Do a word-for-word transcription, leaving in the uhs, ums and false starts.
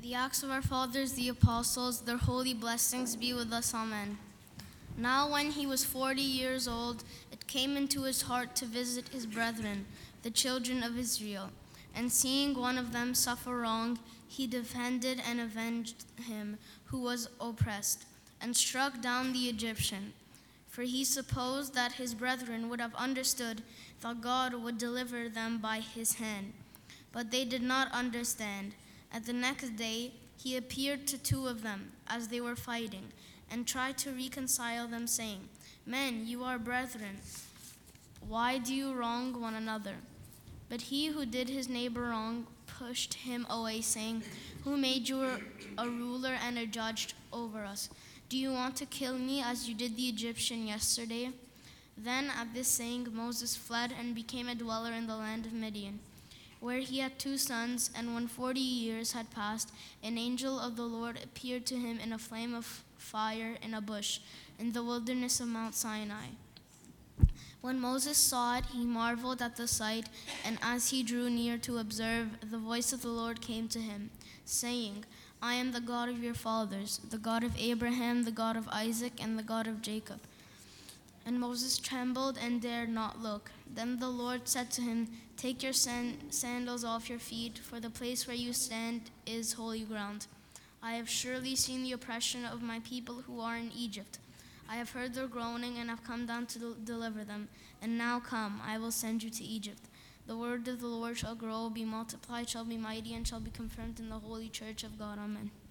The acts of our fathers, the apostles, their holy blessings be with us. Amen. Now when he was forty years old, it came into his heart to visit his brethren, the children of Israel. And seeing one of them suffer wrong, he defended and avenged him who was oppressed, and struck down the Egyptian. For he supposed that his brethren would have understood that God would deliver them by his hand. But they did not understand. At the next day he appeared to two of them as they were fighting, and tried to reconcile them, saying, Men, you are brethren. Why do you wrong one another? But he who did his neighbor wrong pushed him away, saying, Who made you a ruler and a judge over us? Do you want to kill me as you did the Egyptian yesterday? Then at this saying Moses fled and became a dweller in the land of Midian, where he had two sons. And when forty years had passed, an angel of the Lord appeared to him in a flame of fire in a bush in the wilderness of Mount Sinai. When Moses saw it, he marveled at the sight, and as he drew near to observe, the voice of the Lord came to him, saying, I am the God of your fathers, the God of Abraham, the God of Isaac, and the God of Jacob. And Moses trembled and dared not look. Then the Lord said to him, Take your san- sandals off your feet, for the place where you stand is holy ground. I have surely seen the oppression of my people who are in Egypt. I have heard their groaning and have come down to del- deliver them. And now come, I will send you to Egypt. The word of the Lord shall grow, be multiplied, shall be mighty, and shall be confirmed in the holy church of God. Amen.